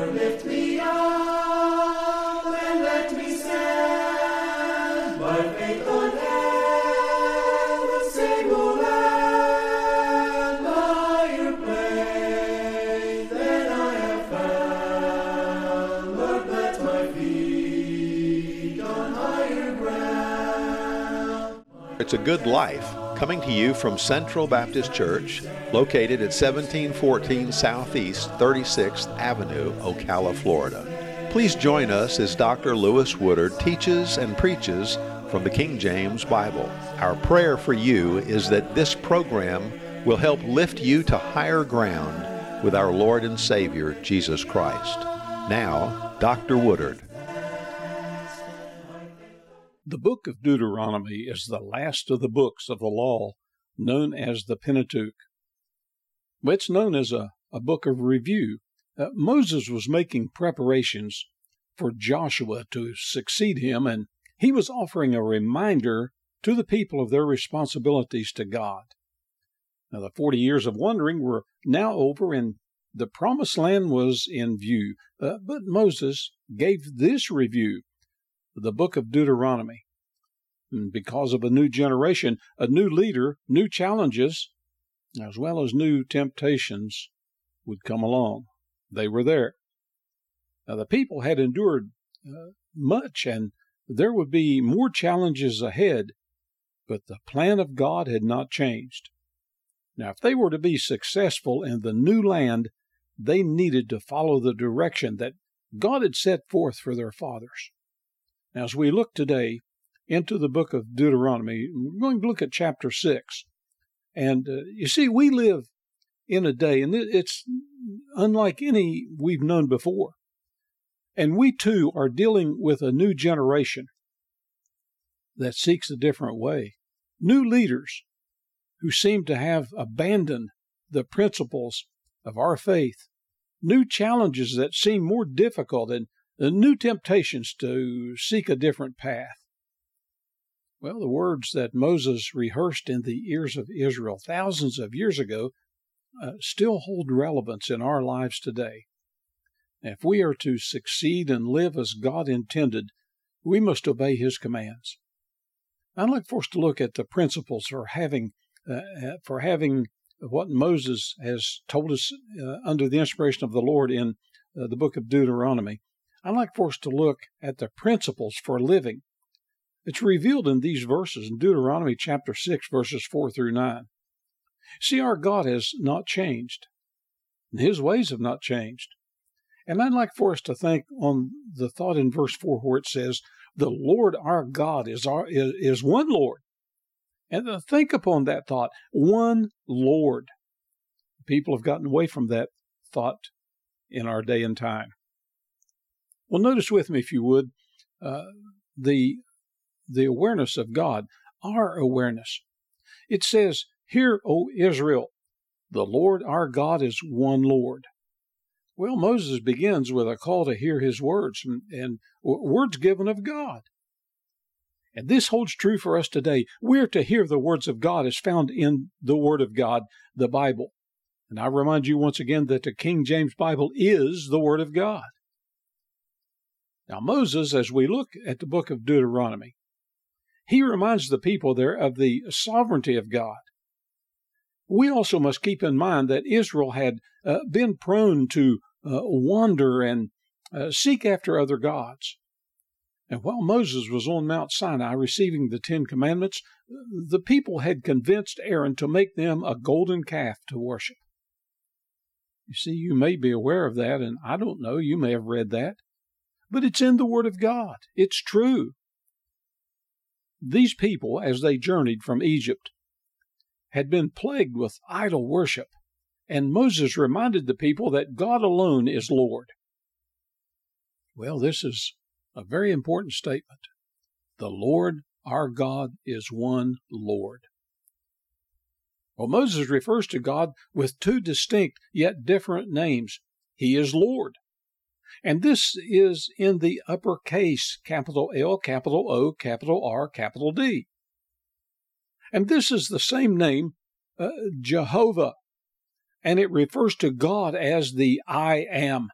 Lord, lift me up and let me stand by faith on heaven's stable land. Higher place than I have found. Lord, plant my feet on higher ground. It's a Good Life, coming to you from Central Baptist Church, located at 1714 Southeast 36th Avenue, Ocala, Florida. Please join us as Dr. Lewis Woodard teaches and preaches from the King James Bible. Our prayer for you is that this program will help lift you to higher ground with our Lord and Savior, Jesus Christ. Now, Dr. Woodard. The book of Deuteronomy is the last of the books of the law, known as the Pentateuch. It's known as a book of review. Moses was making preparations for Joshua to succeed him, and he was offering a reminder to the people of their responsibilities to God. Now, the 40 years of wandering were now over, and the Promised Land was in view. But Moses gave this review, the book of Deuteronomy. And because of a new generation, a new leader, new challenges, as well as new temptations would come along. They were there. Now, the people had endured much, and there would be more challenges ahead, but the plan of God had not changed. Now, if they were to be successful in the new land, they needed to follow the direction that God had set forth for their fathers. Now, as we look today into the book of Deuteronomy, we're going to look at chapter 6. And you see, we live in a day, and it's unlike any we've known before. And we, too, are dealing with a new generation that seeks a different way. New leaders who seem to have abandoned the principles of our faith. New challenges that seem more difficult, and new temptations to seek a different path. Well, the words that Moses rehearsed in the ears of Israel thousands of years ago still hold relevance in our lives today. If we are to succeed and live as God intended, we must obey His commands. I'd like for us to look at the principles for having what Moses has told us under the inspiration of the Lord in the book of Deuteronomy. I'd like for us to look at the principles for living. It's revealed in these verses in Deuteronomy chapter 6, verses 4 through 9. See, our God has not changed, and His ways have not changed. And I'd like for us to think on the thought in verse 4 where it says, the Lord our God is one Lord. And think upon that thought, one Lord. People have gotten away from that thought in our day and time. Well, notice with me, if you would, the awareness of God, our awareness. It says, "Hear, O Israel, the Lord our God is one Lord." Well, Moses begins with a call to hear His words, and words given of God. And this holds true for us today. We're to hear the words of God as found in the Word of God, the Bible. And I remind you once again that the King James Bible is the Word of God. Now, Moses, as we look at the book of Deuteronomy, he reminds the people there of the sovereignty of God. We also must keep in mind that Israel had been prone to wander and seek after other gods. And while Moses was on Mount Sinai receiving the 10 Commandments, the people had convinced Aaron to make them a golden calf to worship. You see, you may be aware of that, and I don't know, you may have read that. But it's in the Word of God. It's true. These people, as they journeyed from Egypt, had been plagued with idol worship, and Moses reminded the people that God alone is Lord. Well, this is a very important statement. The Lord, our God, is one Lord. Well, Moses refers to God with 2 distinct yet different names. He is Lord. And this is in the uppercase, capital L, capital O, capital R, capital D. And this is the same name, Jehovah, and it refers to God as the I am,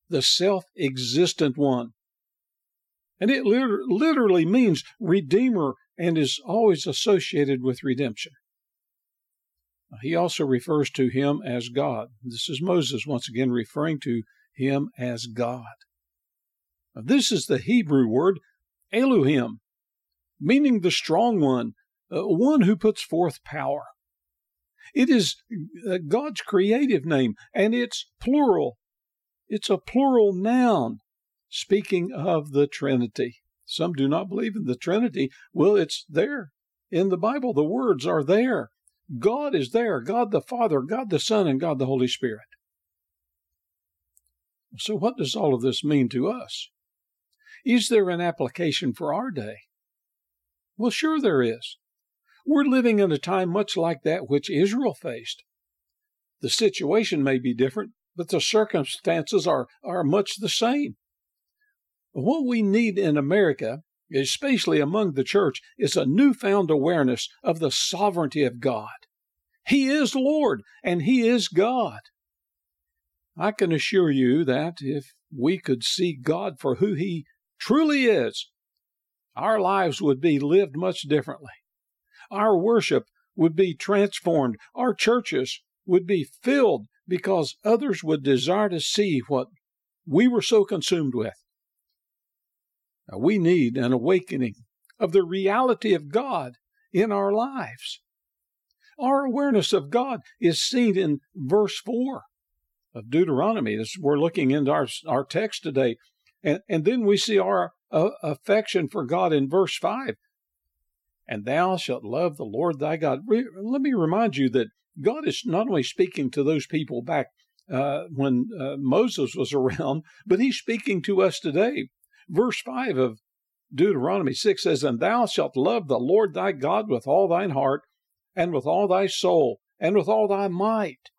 the self-existent one. And it literally means Redeemer and is always associated with redemption. He also refers to him as God. This is Moses once again referring to him as God. Now, this is the Hebrew word Elohim, meaning the strong one, one who puts forth power. It is God's creative name, and it's plural. It's a plural noun, speaking of the Trinity. Some do not believe in the Trinity. Well, it's there in the Bible. The words are there. God is there, God the Father, God the Son, and God the Holy Spirit. So what does all of this mean to us? Is there an application for our day? Well, sure there is. We're living in a time much like that which Israel faced. The situation may be different, but the circumstances are much the same. What we need in America, especially among the church, is a newfound awareness of the sovereignty of God. He is Lord, and He is God. I can assure you that if we could see God for who He truly is, our lives would be lived much differently. Our worship would be transformed. Our churches would be filled because others would desire to see what we were so consumed with. Now, we need an awakening of the reality of God in our lives. Our awareness of God is seen in verse 4 of Deuteronomy. We're looking into our text today. And then we see our affection for God in verse 5. And thou shalt love the Lord thy God. Let me remind you that God is not only speaking to those people back when Moses was around, but He's speaking to us today. Verse 5 of Deuteronomy 6 says, And thou shalt love the Lord thy God with all thine heart, and with all thy soul, and with all thy might.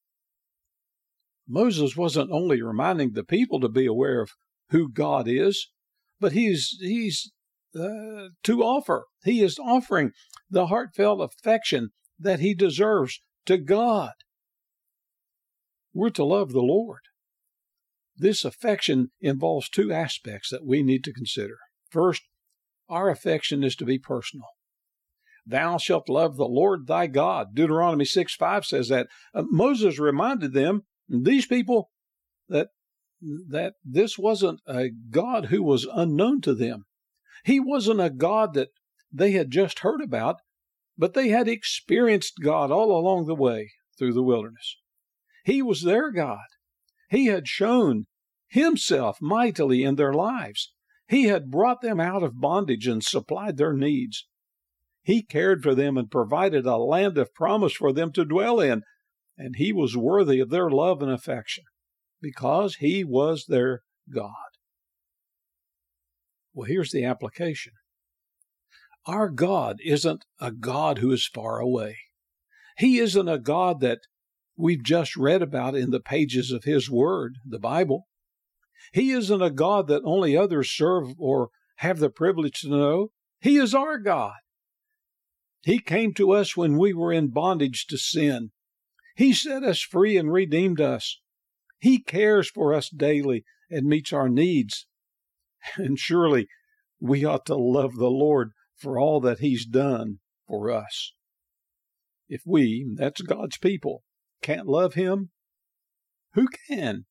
Moses wasn't only reminding the people to be aware of who God is, but he's to offer. He is offering the heartfelt affection that he deserves to God. We're to love the Lord. This affection involves two aspects that we need to consider. First, our affection is to be personal. Thou shalt love the Lord thy God. Deuteronomy 6:5 says that. Moses reminded them, these people, that this wasn't a God who was unknown to them. He wasn't a God that they had just heard about, but they had experienced God all along the way through the wilderness. He was their God. He had shown Himself mightily in their lives. He had brought them out of bondage and supplied their needs. He cared for them and provided a land of promise for them to dwell in, and He was worthy of their love and affection because He was their God. Well, here's the application. Our God isn't a God who is far away. He isn't a God that we've just read about in the pages of His Word, the Bible. He isn't a God that only others serve or have the privilege to know. He is our God. He came to us when we were in bondage to sin. He set us free and redeemed us. He cares for us daily and meets our needs. And surely we ought to love the Lord for all that He's done for us. If we, that's God's people, can't love Him, who can?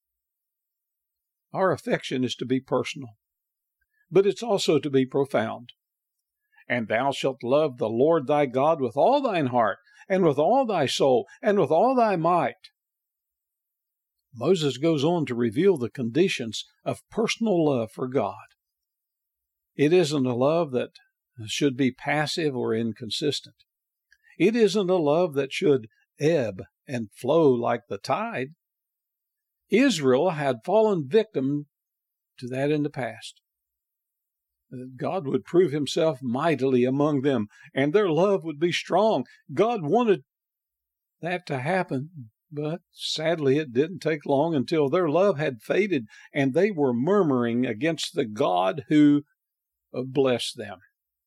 Our affection is to be personal, but it's also to be profound. And thou shalt love the Lord thy God with all thine heart, and with all thy soul, and with all thy might. Moses goes on to reveal the conditions of personal love for God. It isn't a love that should be passive or inconsistent. It isn't a love that should ebb and flow like the tide. Israel had fallen victim to that in the past. God would prove Himself mightily among them, and their love would be strong. God wanted that to happen, but sadly it didn't take long until their love had faded, and they were murmuring against the God who blessed them.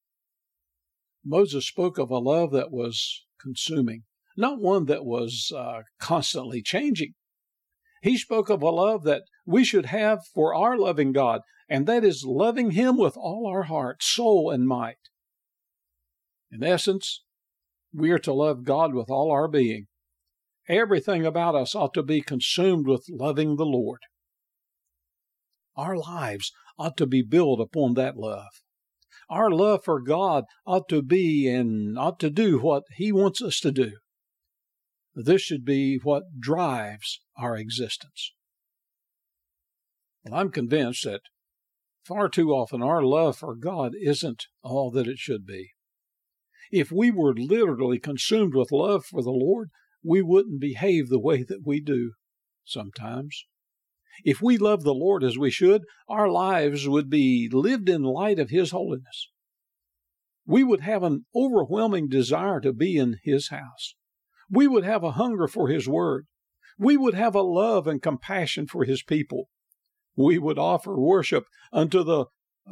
Moses spoke of a love that was consuming, not one that was constantly changing. He spoke of a love that we should have for our loving God, and that is loving Him with all our heart, soul, and might. In essence, we are to love God with all our being. Everything about us ought to be consumed with loving the Lord. Our lives ought to be built upon that love. Our love for God ought to be and ought to do what He wants us to do. This should be what drives our existence. Well, I'm convinced that far too often our love for God isn't all that it should be. If we were literally consumed with love for the Lord, we wouldn't behave the way that we do sometimes. If we love the Lord as we should, our lives would be lived in light of His holiness. We would have an overwhelming desire to be in His house. We would have a hunger for His word. We would have a love and compassion for His people. We would offer worship unto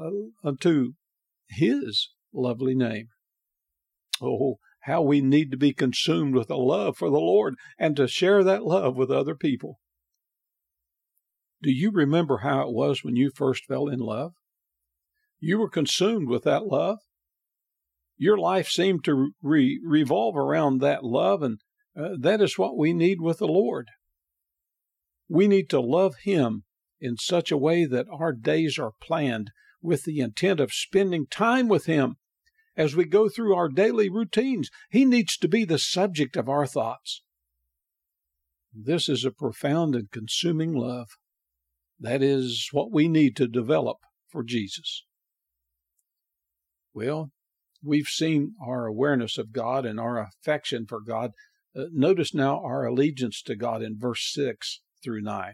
His lovely name. Oh, how we need to be consumed with a love for the Lord and to share that love with other people. Do you remember how it was when you first fell in love? You were consumed with that love. Your life seemed to revolve around that love, and that is what we need with the Lord. We need to love Him in such a way that our days are planned with the intent of spending time with Him. As we go through our daily routines, He needs to be the subject of our thoughts. This is a profound and consuming love. That is what we need to develop for Jesus. Well, we've seen our awareness of God and our affection for God. Notice now our allegiance to God in verse 6 through 9.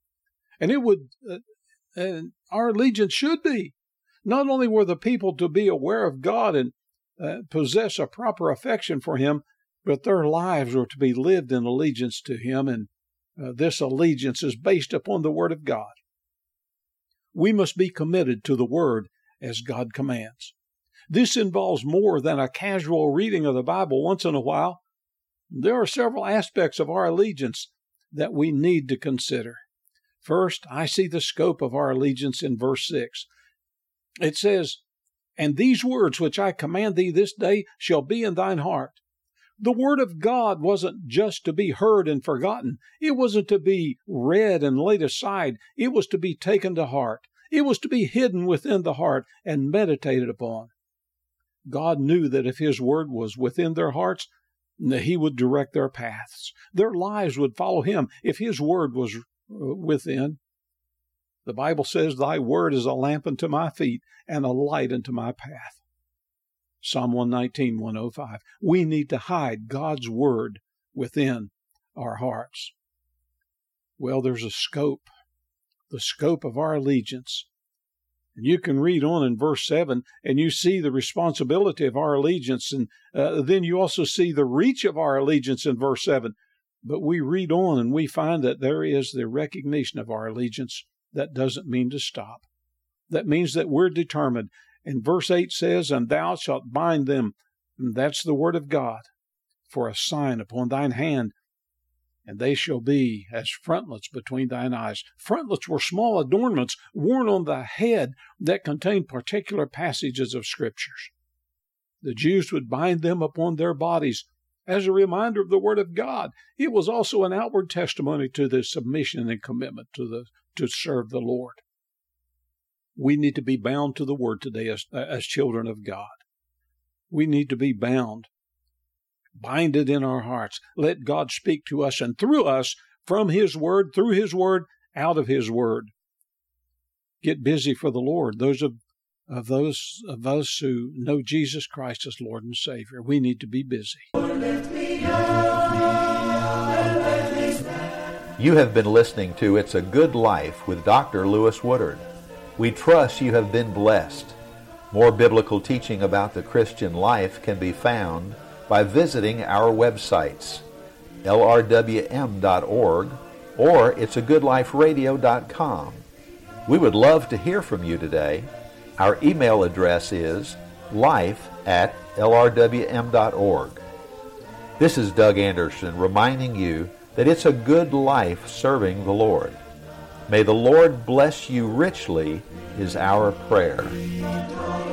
And our allegiance should be. Not only were the people to be aware of God and possess a proper affection for Him, but their lives were to be lived in allegiance to Him, and this allegiance is based upon the Word of God. We must be committed to the Word as God commands. This involves more than a casual reading of the Bible once in a while. There are several aspects of our allegiance that we need to consider. First, I see the scope of our allegiance in verse 6. It says, "And these words which I command thee this day shall be in thine heart." The Word of God wasn't just to be heard and forgotten. It wasn't to be read and laid aside. It was to be taken to heart. It was to be hidden within the heart and meditated upon. God knew that if His Word was within their hearts, He would direct their paths. Their lives would follow Him if His Word was within. The Bible says, "Thy word is a lamp unto my feet and a light unto my path." Psalm 119, 105. We need to hide God's word within our hearts. Well, there's a scope, the scope of our allegiance. And you can read on in verse 7, and you see the responsibility of our allegiance, and then you also see the reach of our allegiance in verse 7. But we read on, and we find that there is the recognition of our allegiance. That doesn't mean to stop. That means that we're determined. And verse 8 says, "And thou shalt bind them," and that's the word of God, "for a sign upon thine hand, and they shall be as frontlets between thine eyes." Frontlets were small adornments worn on the head that contained particular passages of Scriptures. The Jews would bind them upon their bodies as a reminder of the Word of God. It was also an outward testimony to the submission and commitment to serve the Lord. We need to be bound to the Word today as children of God. We need to be bound. Bind it in our hearts. Let God speak to us and through us from His Word, through His Word, out of His Word. Get busy for the Lord. Those of us who know Jesus Christ as Lord and Savior, we need to be busy. You have been listening to It's a Good Life with Dr. Lewis Woodard. We trust you have been blessed. More biblical teaching about the Christian life can be found by visiting our websites, lrwm.org or it'sagoodliferadio.com. We would love to hear from you today. Our email address is life@lrwm.org. This is Doug Anderson reminding you that it's a good life serving the Lord. May the Lord bless you richly is our prayer.